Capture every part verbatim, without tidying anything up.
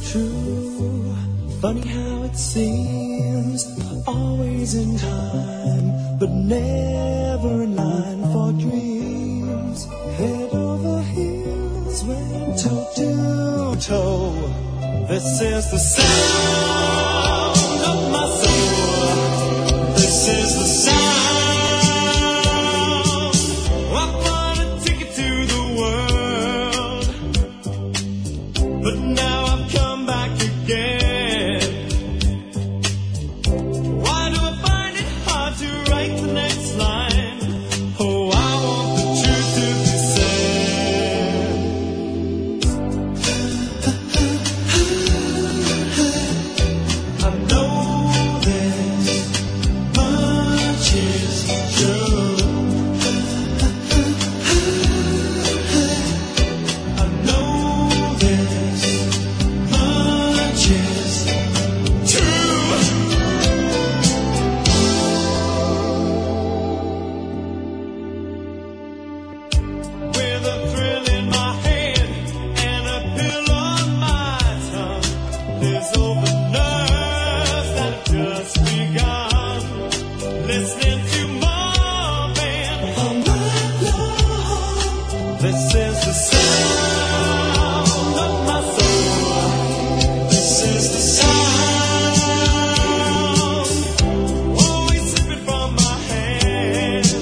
true. Funny how it seems, always in time, but never in line for dreams. Head over heels, went toe to toe. This is the sound of my soul. This is the sound. I bought a ticket to the world, but now I've come back again. Why do I find it hard to write the next line? Oh, I want the truth to be said. I know this much is true. I know this much is true. With a thrill in my head and a pill on my tongue, there's over nerves that have just begun. Listening to Marvin all night long. This is the sound of my soul. This is the sound, always slipping from my hands.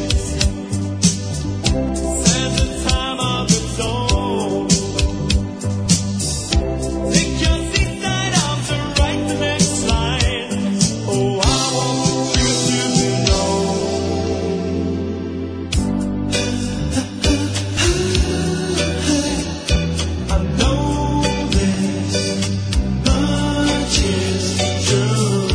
Says the time of its own. Take your seat side out to write the next line. Oh, I want the truth to be known. I know this much is true.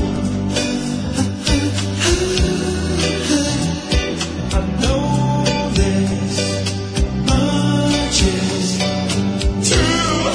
I know this much is true.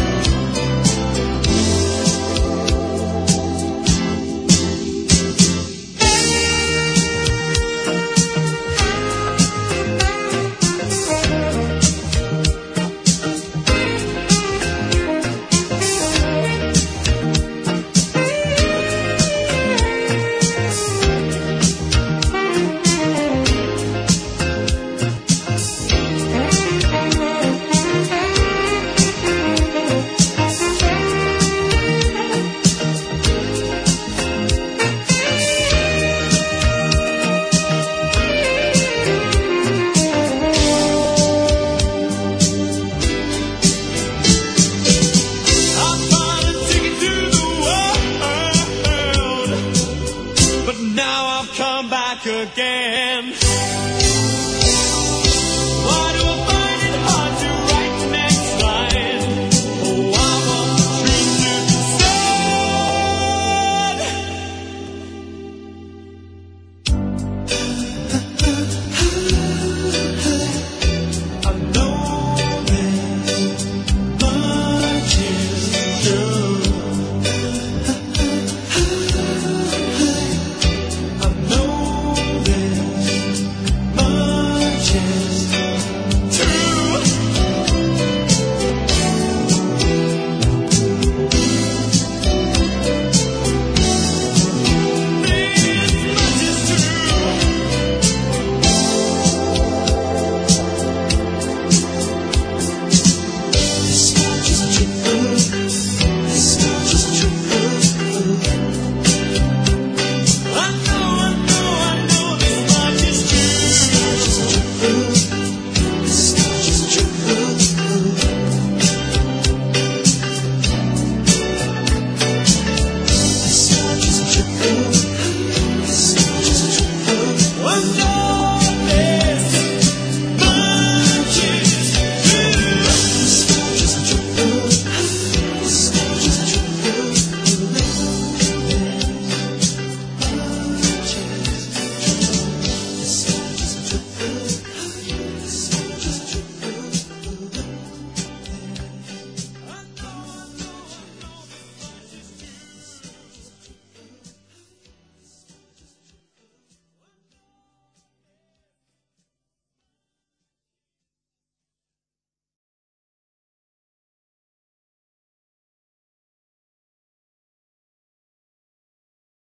I bought a ticket to the world, but now I've come back again.